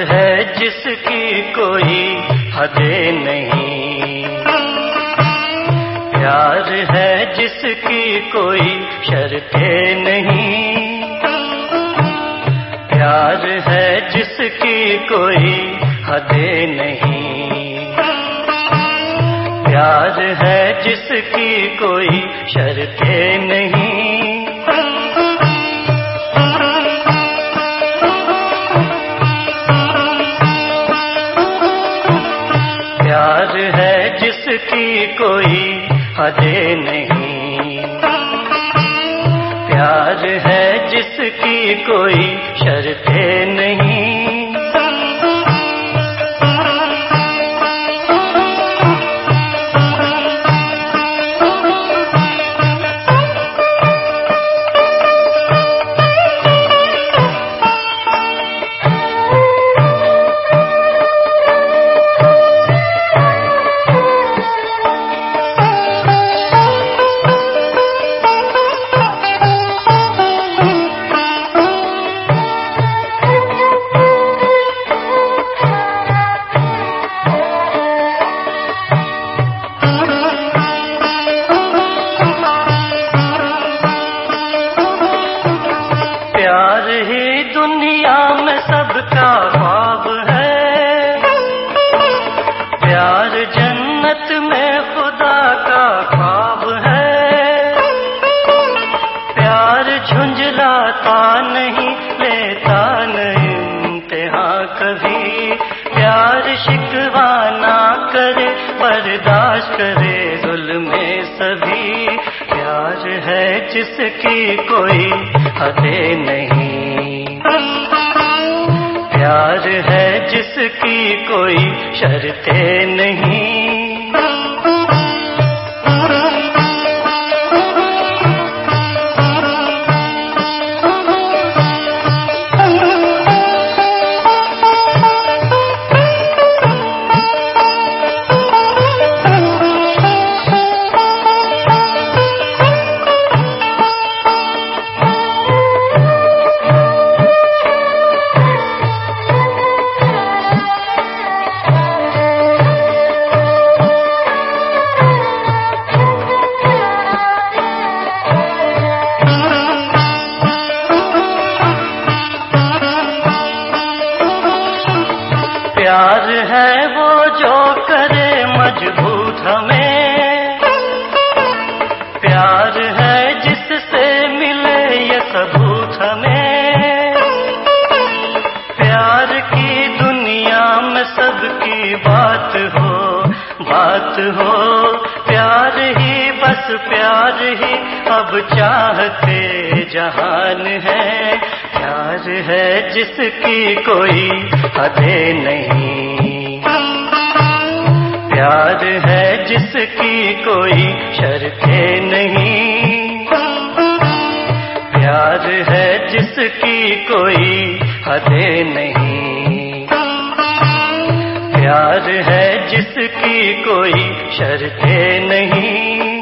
है जिसकी कोई हदें नहीं, प्यार है जिसकी कोई शर्तें नहीं, प्यार है जिसकी कोई हदें नहीं, प्यार है जिसकी कोई शर्तें नहीं। प्यार है जिसकी कोई हदें नहीं, प्यार है जिसकी कोई शर्तें नहीं। प्यार ही दुनिया में सबका ख्वाब है, प्यार जन्नत में खुदा का ख्वाब है, प्यार झुंझलाता नहीं, लेता नहीं इम्तिहान कभी, प्यार शिकवा ना करे, बर्दाश्त करे जुल्मे सभी। प्यार है जिसकी कोई हदें नहीं, प्यार है जिसकी कोई शर्तें नहीं। प्यार है वो जो करे मजबूत हमें, प्यार है जिससे मिले ये सबूत हमें, प्यार की दुनिया में सबकी बात हो, बात हो, प्यार ही बस प्यार ही अब चाहते जहान है। प्यार है जिसकी कोई हदें नहीं, प्यार है जिसकी कोई शर्तें नहीं, प्यार है जिसकी कोई हदें नहीं, प्यार है जिसकी कोई शर्तें नहीं।